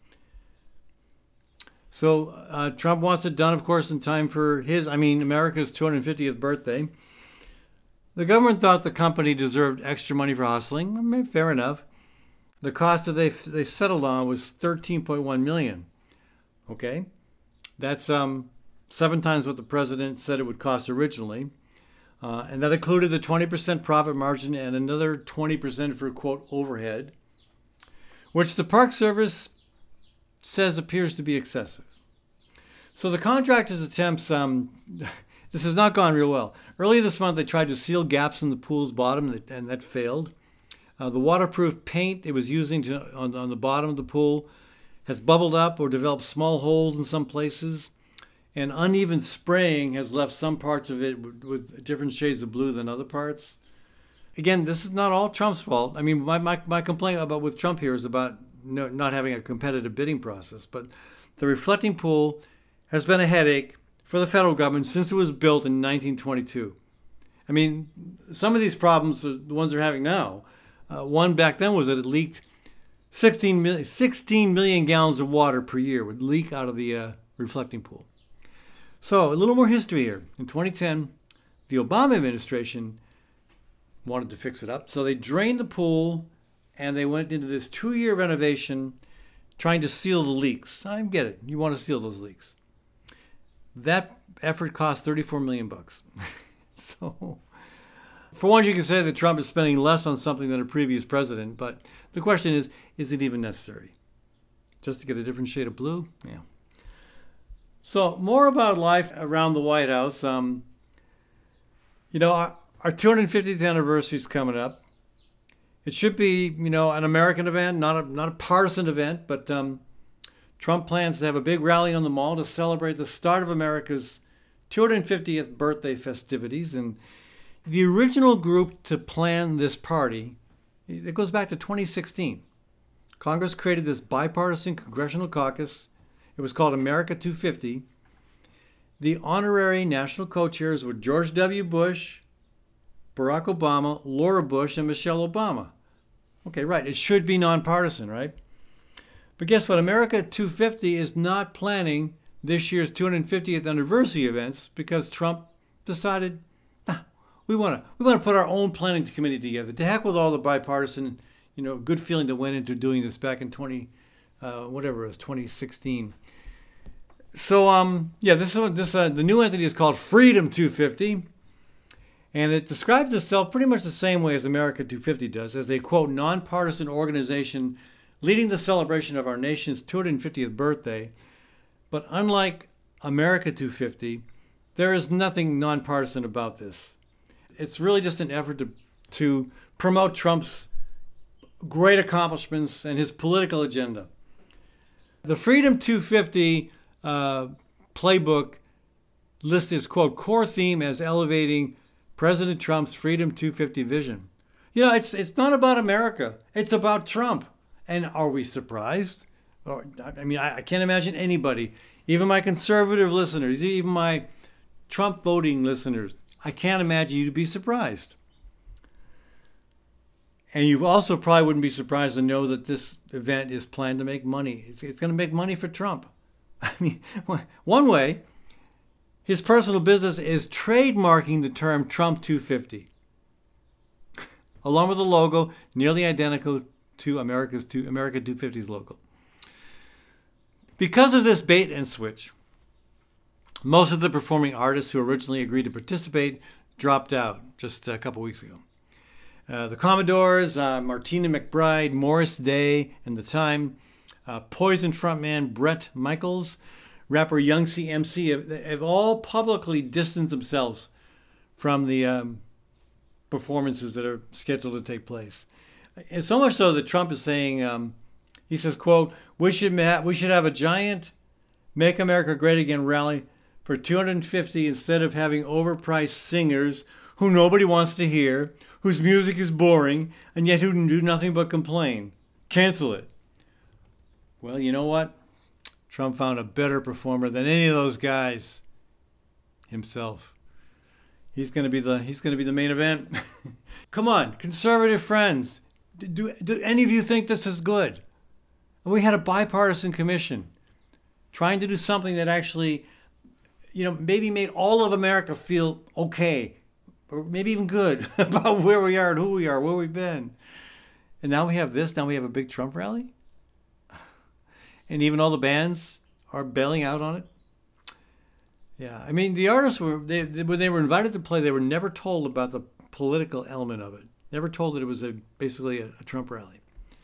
So uh, Trump wants it done, of course, in time for his, I mean, America's two hundred fiftieth birthday. The government thought the company deserved extra money for hustling. I mean, fair enough. The cost that they they settled on was thirteen point one million dollars. Okay, that's um seven times what the president said it would cost originally, uh, and that included the twenty percent profit margin and another twenty percent for quote overhead, which the Park Service says appears to be excessive. So the contractor's attempts. Um, This has not gone real well. Earlier this month, they tried to seal gaps in the pool's bottom, and that failed. Uh, the waterproof paint it was using to, on, on the bottom of the pool has bubbled up or developed small holes in some places, and uneven spraying has left some parts of it with, with different shades of blue than other parts. Again, this is not all Trump's fault. I mean, my, my, my complaint about with Trump here is about no, not having a competitive bidding process, but the reflecting pool has been a headache for the federal government since it was built in nineteen twenty-two. I mean, some of these problems are the ones they're having now. Uh, one back then was that it leaked sixteen million, sixteen million gallons of water per year would leak out of the uh, reflecting pool. So a little more history here. In twenty ten, the Obama administration wanted to fix it up. So they drained the pool and they went into this two-year renovation trying to seal the leaks. I get it. You want to seal those leaks. That effort cost thirty-four million bucks. So, for one, you can say that Trump is spending less on something than a previous president, but the question is, is it even necessary? Just to get a different shade of blue? Yeah. So, more about life around the White House. Um, you know, our, our two hundred fiftieth anniversary is coming up. It should be, you know, an American event, not a not a partisan event, but um, Trump plans to have a big rally on the Mall to celebrate the start of America's two hundred fiftieth birthday festivities. And the original group to plan this party, it goes back to twenty sixteen. Congress created this bipartisan congressional caucus. It was called America two fifty. The honorary national co-chairs were George W. Bush, Barack Obama, Laura Bush, and Michelle Obama. Okay, right. It should be nonpartisan, right? But guess what? America two fifty is not planning this year's two hundred fiftieth anniversary events because Trump decided, nah, we want to we want to put our own planning committee together. To heck with all the bipartisan, you know, good feeling that went into doing this back in twenty, uh, whatever it was, twenty sixteen. So um, yeah, this one, this uh, the new entity is called Freedom two fifty, and it describes itself pretty much the same way as America two fifty does, as a quote nonpartisan organization leading the celebration of our nation's two hundred fiftieth birthday. But unlike America two fifty, there is nothing nonpartisan about this. It's really just an effort to, to promote Trump's great accomplishments and his political agenda. The Freedom two fifty uh, playbook lists its, quote, core theme as elevating President Trump's Freedom two fifty vision. You know, it's it's not about America. It's about Trump. And are we surprised? Or, I mean, I, I can't imagine anybody, even my conservative listeners, even my Trump voting listeners, I can't imagine you to be surprised. And you also probably wouldn't be surprised to know that this event is planned to make money. It's, it's going to make money for Trump. I mean, one way, his personal business is trademarking the term Trump two fifty, along with a logo nearly identical to America's two, America two fifty's logo. Because of this bait and switch, most of the performing artists who originally agreed to participate dropped out just a couple weeks ago. Uh, the Commodores, uh, Martina McBride, Morris Day, and The Time, uh, Poison frontman Bret Michaels, rapper Young C M C have, have all publicly distanced themselves from the um, performances that are scheduled to take place. And so much so that Trump is saying, um, he says, quote, we should, ma- we should have a giant Make America Great Again rally for two hundred fifty instead of having overpriced singers who nobody wants to hear, whose music is boring, and yet who do nothing but complain. Cancel it. Well, you know what? Trump found a better performer than any of those guys. Himself. He's going to be the he's going to be the main event. Come on, conservative friends. Do, do any of you think this is good? We had a bipartisan commission trying to do something that actually, you know, maybe made all of America feel okay, or maybe even good about where we are and who we are, where we've been. And now we have this. Now we have a big Trump rally. And even all the bands are bailing out on it. Yeah, I mean, the artists were, they, they, when they were invited to play, they were never told about the political element of it. Never told that it was a, basically a, a Trump rally.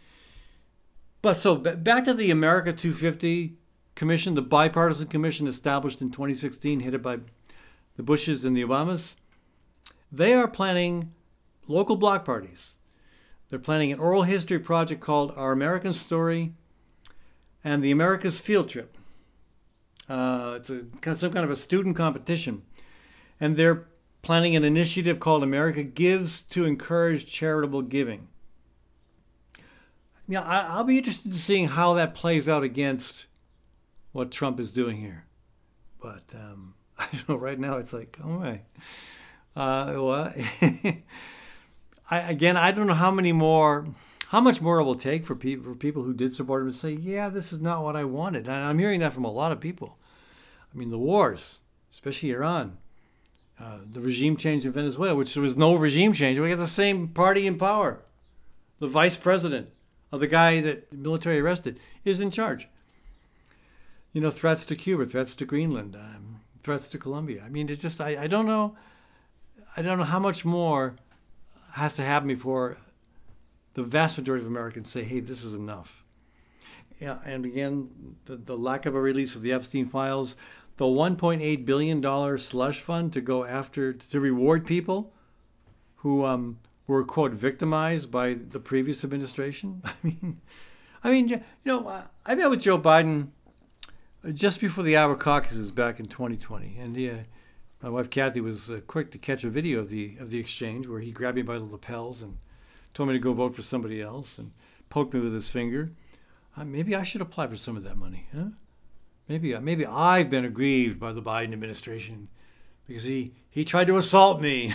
But so back to the America two fifty Commission, the bipartisan commission established in twenty sixteen, headed by the Bushes and the Obamas. They are planning local block parties. They're planning an oral history project called Our American Story and the America's Field Trip. Uh, it's a, kind of some kind of a student competition. And they're planning an initiative called America Gives to encourage charitable giving. Yeah, I, I'll be interested in seeing how that plays out against what Trump is doing here. But um, I don't know, right now it's like, oh my. Uh, well, I, again, I don't know how many more, how much more it will take for, pe- for people who did support him to say, yeah, this is not what I wanted. And I'm hearing that from a lot of people. I mean, the wars, especially Iran, uh, the regime change in Venezuela, which there was no regime change. We got the same party in power. The vice president of the guy that the military arrested is in charge. You know, threats to Cuba, threats to Greenland, um, threats to Colombia. I mean, it just, I, I don't know, I don't know how much more has to happen before the vast majority of Americans say, hey, this is enough. Yeah, and again, the, the lack of a release of the Epstein files, the one point eight billion dollars slush fund to go after, to reward people who um, were, quote, victimized by the previous administration. I mean, I mean, you know, I met with Joe Biden just before the Iowa caucuses back in twenty twenty, and uh, my wife Kathy was uh, quick to catch a video of the of the exchange where he grabbed me by the lapels and told me to go vote for somebody else and poked me with his finger. Uh, maybe I should apply for some of that money, huh? Maybe uh, maybe I've been aggrieved by the Biden administration because he, he tried to assault me.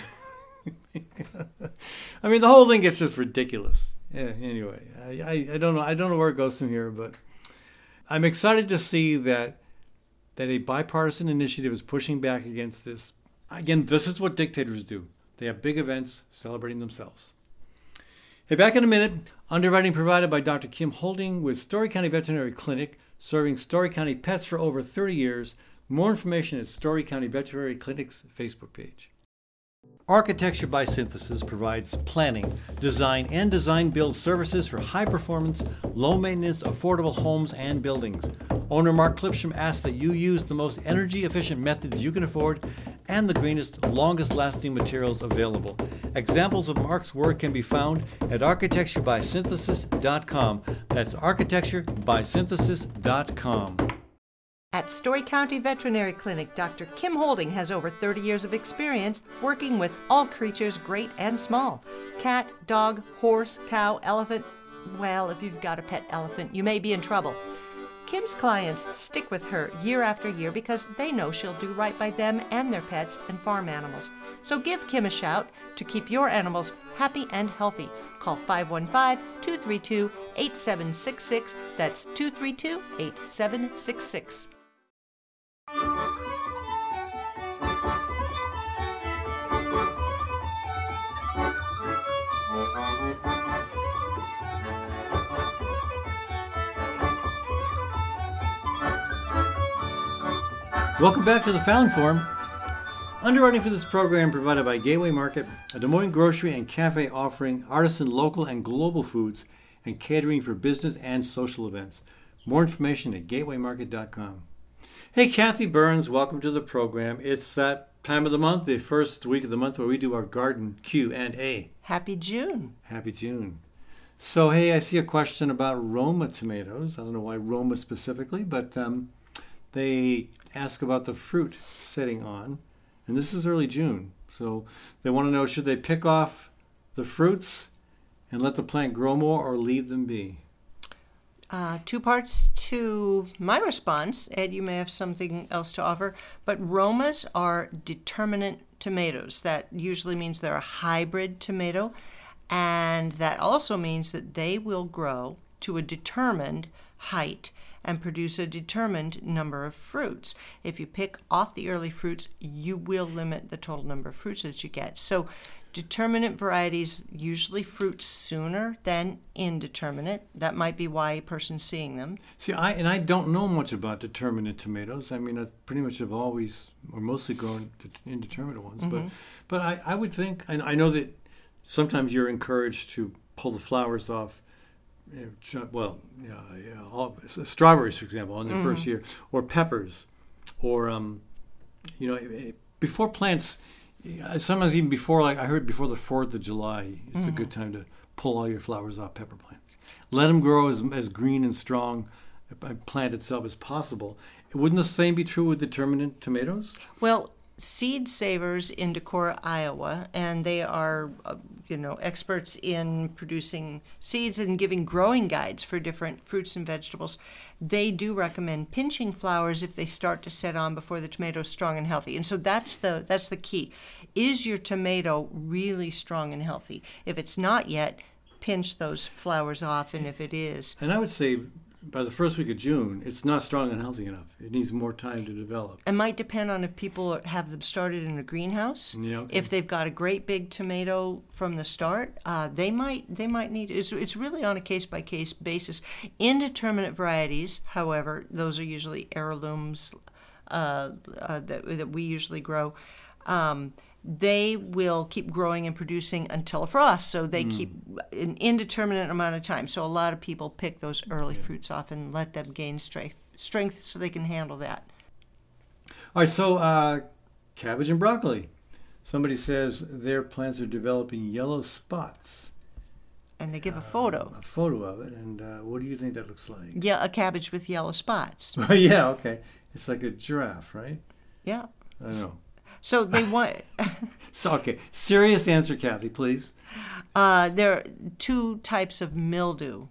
I mean, the whole thing gets just ridiculous. Yeah, anyway, I, I, I don't know I don't know where it goes from here, but I'm excited to see that that a bipartisan initiative is pushing back against this. Again, this is what dictators do. They have big events celebrating themselves. Hey, back in a minute. Underwriting provided by Doctor Kim Holding with Story County Veterinary Clinic, serving Story County pets for over thirty years. More information at Story County Veterinary Clinic's Facebook page. Architecture by Synthesis provides planning, design, and design-build services for high-performance, low-maintenance, affordable homes and buildings. Owner Mark Clipsham asks that you use the most energy-efficient methods you can afford and the greenest, longest-lasting materials available. Examples of Mark's work can be found at architecture by synthesis dot com. That's architecture by synthesis dot com. At Story County Veterinary Clinic, Doctor Kim Holding has over thirty years of experience working with all creatures, great and small. Cat, dog, horse, cow, elephant. Well, if you've got a pet elephant, you may be in trouble. Kim's clients stick with her year after year because they know she'll do right by them and their pets and farm animals. So give Kim a shout to keep your animals happy and healthy. Call five one five, two three two, eight seven six six. That's two three two, eight seven six six. Welcome back to the Fallon Forum. Underwriting for this program provided by Gateway Market, a Des Moines grocery and cafe offering artisan local and global foods and catering for business and social events. More information at gateway market dot com. Hey, Kathy Burns, welcome to the program. It's that time of the month, the first week of the month, where we do our garden Q and A. Happy June. Happy June. So, hey, I see a question about Roma tomatoes. I don't know why Roma specifically, but um, they ask about the fruit setting on. And this is early June. So they want to know, should they pick off the fruits and let the plant grow more or leave them be? Uh, two parts to my response. Ed, you may have something else to offer. But Romas are determinate tomatoes. That usually means they're a hybrid tomato. And that also means that they will grow to a determined height and produce a determined number of fruits. If you pick off the early fruits, you will limit the total number of fruits that you get. So determinate varieties usually fruit sooner than indeterminate. That might be why a person's seeing them. See, I and I don't know much about determinate tomatoes. I mean, I pretty much have always, or mostly grown indeterminate ones. Mm-hmm. But but I, I would think, and I know that sometimes you're encouraged to pull the flowers off. Well, yeah, yeah, all, strawberries, for example, in their mm-hmm. first year, or peppers, or um, you know, before plants. Sometimes even before, like I heard, before the Fourth of July, it's mm-hmm. a good time to pull all your flowers off pepper plants. Let them grow as as green and strong a plant itself as possible. Wouldn't the same be true with determinate tomatoes? Well, Seed Savers in Decorah, Iowa, and they are, uh, you know, experts in producing seeds and giving growing guides for different fruits and vegetables. They do recommend pinching flowers if they start to set on before the tomato is strong and healthy. And so that's the that's the key. Is your tomato really strong and healthy? If it's not yet, pinch those flowers off, and if it is. And I would say, by the first week of June, it's not strong and healthy enough. It needs more time to develop. It might depend on if people have them started in a greenhouse. Yeah, okay. If they've got a great big tomato from the start, uh, they might they might need. It's it's really on a case by case basis. Indeterminate varieties, however, those are usually heirlooms uh, uh, that that we usually grow. Um, they will keep growing and producing until a frost, so they mm. keep an indeterminate amount of time. So a lot of people pick those early okay. fruits off and let them gain strength, strength so they can handle that. All right, so uh, cabbage and broccoli. Somebody says their plants are developing yellow spots. And they give a photo. Uh, a photo of it, and uh, what do you think that looks like? Yeah, a cabbage with yellow spots. Yeah, okay. It's like a giraffe, right? Yeah. I know. So they want. So okay, serious answer, Kathy, please. Uh, there are two types of mildew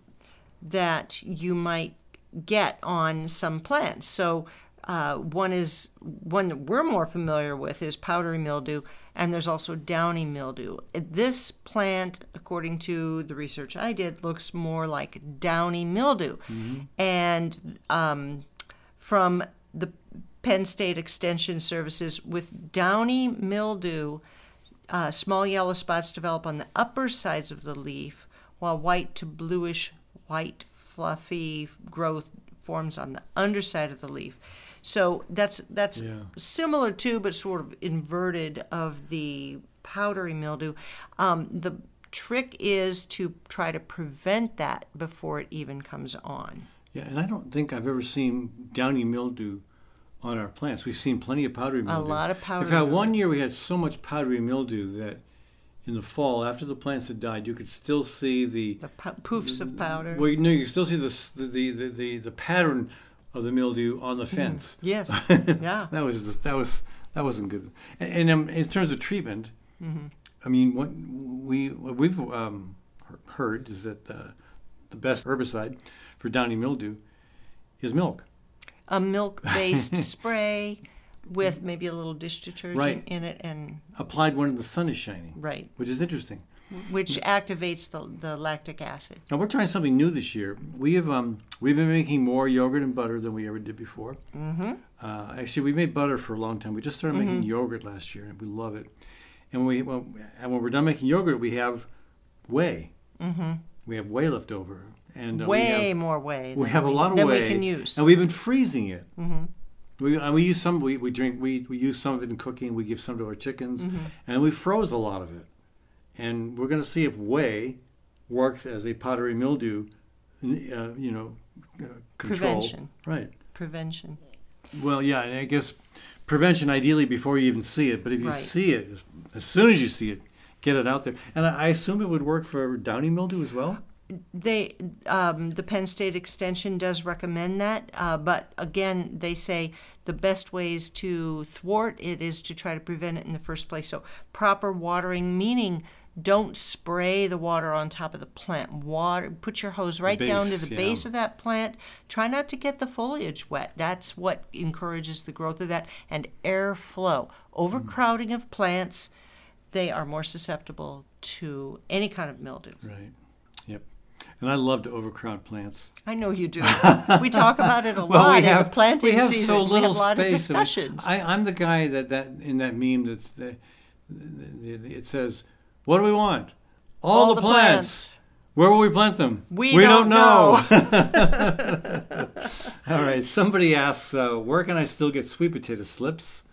that you might get on some plants. So uh, one is one that we're more familiar with is powdery mildew, and there's also downy mildew. This plant, according to the research I did, looks more like downy mildew, mm-hmm. and um, from the Penn State Extension Services, with downy mildew, uh, small yellow spots develop on the upper sides of the leaf, while white to bluish white fluffy growth forms on the underside of the leaf. So that's that's yeah. similar to, but sort of inverted of the powdery mildew. Um, the trick is to try to prevent that before it even comes on. Yeah, and I don't think I've ever seen downy mildew on our plants. We've seen plenty of powdery mildew. A lot of powdery mildew. In fact, mildew. one year we had so much powdery mildew that in the fall, after the plants had died, you could still see the... The po- poofs the, of powder. Well, no, you could still see the the, the, the, the pattern of the mildew on the fence. Mm. Yes, yeah. that was just, that was that wasn't good. And, and um, in terms of treatment, mm-hmm. I mean, what we what we've um, heard is that the, the best herbicide for downy mildew is milk. A milk-based spray with maybe a little dish detergent Right. in it, and Applied when the sun is shining, right, which is interesting. which activates the the lactic acid. Now we're trying something new this year. We have um we've been making more yogurt and butter than we ever did before. Mm-hmm. Uh, actually, we made butter for a long time. We just started making yogurt last year, and we love it. And we well, and when we're done making yogurt, we have whey. Mm-hmm. We have whey left over, and uh, Way we have, more whey. we than have a lot of than whey, we can use. and we've been freezing it. Mm-hmm. We and we use some. We, we drink. We we use some of it in cooking. We give some to our chickens, Mm-hmm. and we froze a lot of it. And we're going to see if whey works as a powdery mildew, uh, you know, uh, control. Prevention. Right. Prevention. Well, yeah, and I guess prevention ideally before you even see it. But if you Right. see it, as, as soon as you see it, get it out there. And I, I assume it would work for downy mildew as well. They, um, the Penn State Extension does recommend that, uh, but again, they say the best ways to thwart it is to try to prevent it in the first place. So proper watering, meaning don't spray the water on top of the plant. Water, put your hose right down to base, the yeah. base of that plant. Try not to get the foliage wet. That's what encourages the growth of that. And airflow. Overcrowding of plants, they are more susceptible to any kind of mildew. Right. Yep. And I love to overcrowd plants. I know you do. We talk about it a Well, lot we have in the planting we have season. so little we have a lot space. of that we- discussions. I, I'm the guy that, that in that meme that's the, the, the, it says, "What do we want? All, All the, the plants. plants. Where will we plant them? We don't know." All right. Somebody asks, uh, "Where can I still get sweet potato slips?"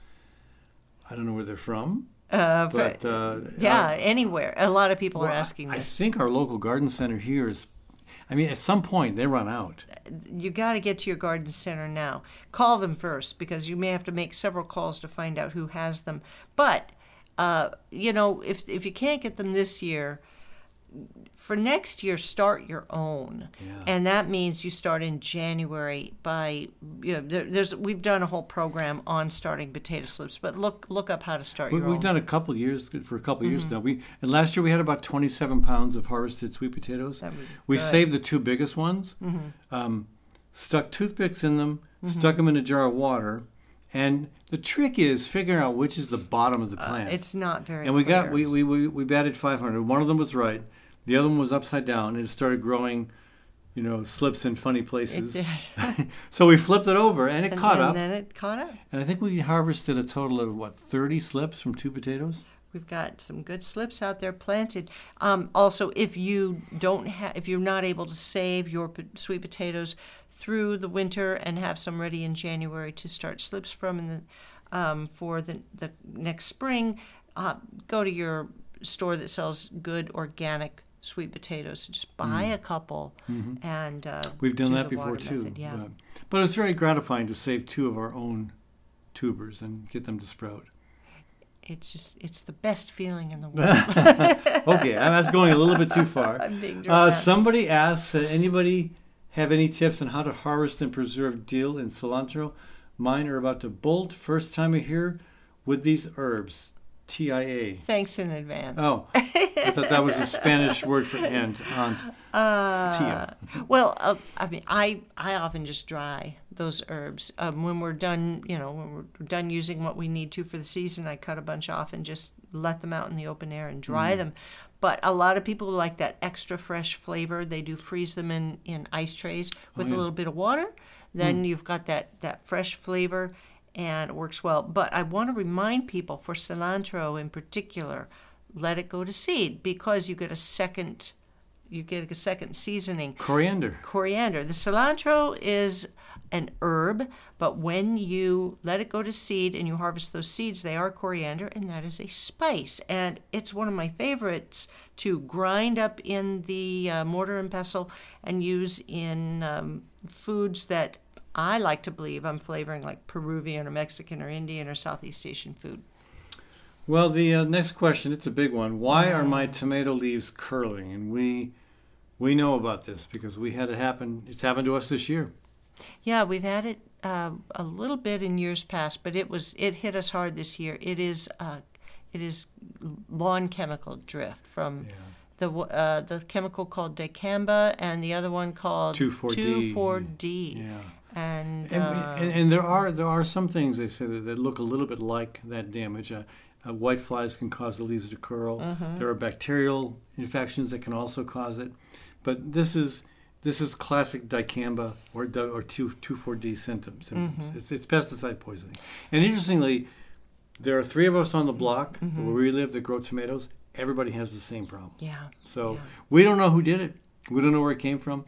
I don't know where they're from, Uh, but uh, yeah, uh, anywhere. A lot of people well, are asking I, I this. think our local garden center here is. I mean, at some point they run out. You got to get to your garden center now. Call them first because you may have to make several calls to find out who has them. But uh, you know, if if you can't get them this year, for next year, start your own, Yeah. and that means you start in January. By you know, there, there's we've done a whole program on starting potato slips, but look look up how to start We, your we've own. done a couple of years for a couple of years Mm-hmm. now. We and last year we had about twenty-seven pounds of harvested sweet potatoes. That would be We good. saved the two biggest ones, Mm-hmm. um, stuck toothpicks in them, stuck them in a jar of water, and the trick is figuring out which is the bottom of the Uh, plant. it's not very. and we clear. got we, we we we batted five hundred. One of them was right. The other one was upside down, and it started growing, you know, slips in funny It places. did. So we flipped it over, and it and, caught and up. then it caught up. And I think we harvested a total of what thirty slips from two potatoes. We've got some good slips out there planted. Um, also, if you don't have, if you're not able to save your p- sweet potatoes through the winter and have some ready in January to start slips from in the um, for the the next spring, uh, go to your store that sells good organic sweet potatoes. Just buy a couple, and uh, Mm-hmm. We've done do that the before water too. method, yeah. But, but it's very gratifying to save two of our own tubers and get them to sprout. It's just it's the best feeling in the world. Okay, I was going a little bit too far. I'm being Uh, dramatic. somebody asks, uh, anybody have any tips on how to harvest and preserve dill and cilantro? Mine are about to bolt. First time I hear with these herbs. T I A. Thanks in advance. Oh, I thought that was a Spanish word for aunt. Aunt. Uh, Tia. well, uh, I mean, I, I often just dry those herbs. Um, when we're done, you know, when we're done using what we need to for the season, I cut a bunch off and just let them out in the open air and dry them. But a lot of people like that extra fresh flavor. They do freeze them in, in ice trays with yeah. a little bit of water. Then you've got that, that fresh flavor, and it works well. But I want to remind people, for cilantro in particular, let it go to seed, because you get a second, you get a second seasoning. Coriander. Coriander. The cilantro is an herb, but when you let it go to seed and you harvest those seeds, they are coriander, and that is a spice. And it's one of my favorites to grind up in the uh, mortar and pestle and use in um, foods that I like to believe I'm flavoring, like Peruvian or Mexican or Indian or Southeast Asian food. Well, the uh, next question, it's a big one. Why are my tomato leaves curling? And we we know about this because we had it happen. It's happened to us this year. Yeah, we've had it uh, a little bit in years past, but it was it hit us hard this year. It is uh, it is lawn chemical drift from Yeah. the uh, the chemical called dicamba and the other one called two four D. two four D. Yeah. And, And, uh, we, and and there are there are some things they say that, that look a little bit like that damage. Uh, uh, white flies can cause the leaves to curl. Mm-hmm. There are bacterial infections that can also cause it. But this is this is classic dicamba or or two four D symptoms. symptoms. Mm-hmm. It's it's pesticide poisoning. And interestingly, there are three of us on the block Mm-hmm. where we live that grow tomatoes. Everybody has the same problem. yeah. So yeah. we don't know who did it. We don't know where it came from.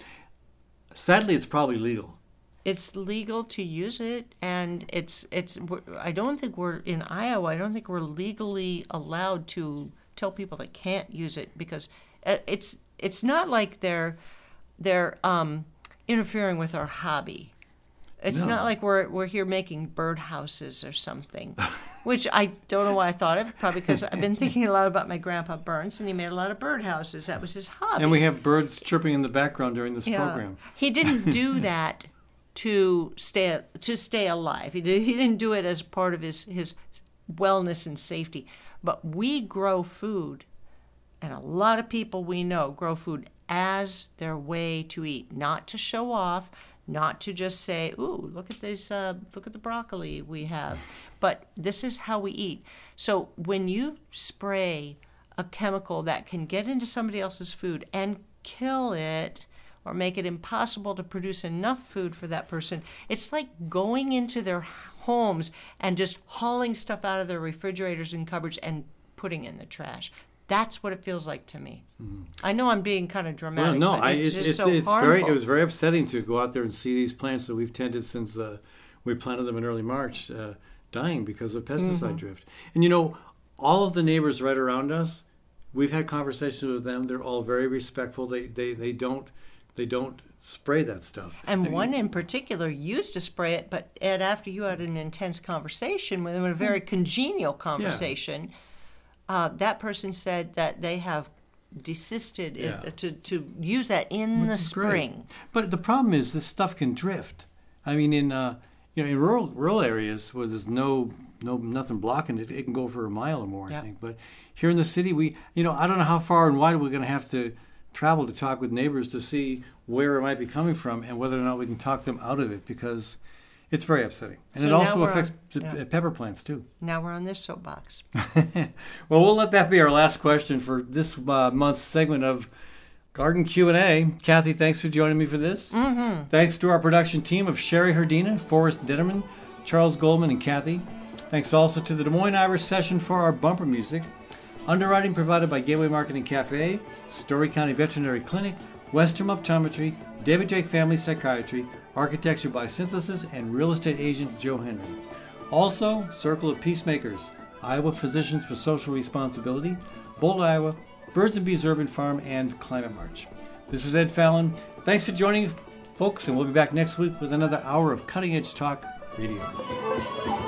Sadly, it's probably legal. It's legal to use it, and it's it's. I don't think we're in Iowa. I don't think we're legally allowed to tell people they can't use it because it's it's not like they're they're um, interfering with our hobby. It's No. not like we're we're here making birdhouses or something, which I don't know why I thought of. Probably because I've been thinking a lot about my grandpa Burns, and he made a lot of birdhouses. That was his hobby. And we have birds chirping in the background during this Yeah. program. He didn't do that to stay to stay alive. He did, he didn't do it as part of his his wellness and safety. But we grow food, and a lot of people we know grow food as their way to eat, not to show off, not to just say, "Ooh, look at this! Uh, look at the broccoli we have." But this is how we eat. So when you spray a chemical that can get into somebody else's food and kill it, or make it impossible to produce enough food for that person, it's like going into their homes and just hauling stuff out of their refrigerators and cupboards and putting it in the trash. That's what it feels like to me. Mm. I know I'm being kind of dramatic, Well, no, but I, it's, it's, just it's, so it's harmful. very. It was very upsetting to go out there and see these plants that we've tended since uh, we planted them in early March, uh, dying because of pesticide Mm-hmm. drift. And you know, all of the neighbors right around us, we've had conversations with them. They're all very respectful. They they they don't they don't spray that stuff. And I mean, one in particular used to spray it, but Ed, after you had an intense conversation with him, a very congenial conversation, uh, that person said that they have desisted Yeah. it, to, to use that in Which the is great. spring. But the problem is this stuff can drift. I mean, in uh, you know, in rural rural areas where there's no no nothing blocking it, it can go for a mile or more, Yeah. I think. But here in the city, we you know, I don't know how far and wide we're going to have to travel to talk with neighbors to see where it might be coming from and whether or not we can talk them out of it, because it's very upsetting. And So it now also we're affects on- p- yeah. pepper plants too. Now we're on this soapbox. Well, we'll let that be our last question for this uh, month's segment of Garden Q and A. Kathy, thanks for joining me for this. Mm-hmm. Thanks to our production team of Sherry Herdina, Forrest Ditterman, Charles Goldman, and Kathy. Thanks also to the Des Moines Irish Session for our bumper music. Underwriting provided by Gateway Marketing Cafe, Story County Veterinary Clinic, Western Optometry, David Drake Family Psychiatry, Architecture by Synthesis, and real estate agent Joe Henry. Also, Circle of Peacemakers, Iowa Physicians for Social Responsibility, Bold, Iowa, Birds and Bees Urban Farm, and Climate March. This is Ed Fallon. Thanks for joining, folks, and we'll be back next week with another hour of cutting-edge talk radio.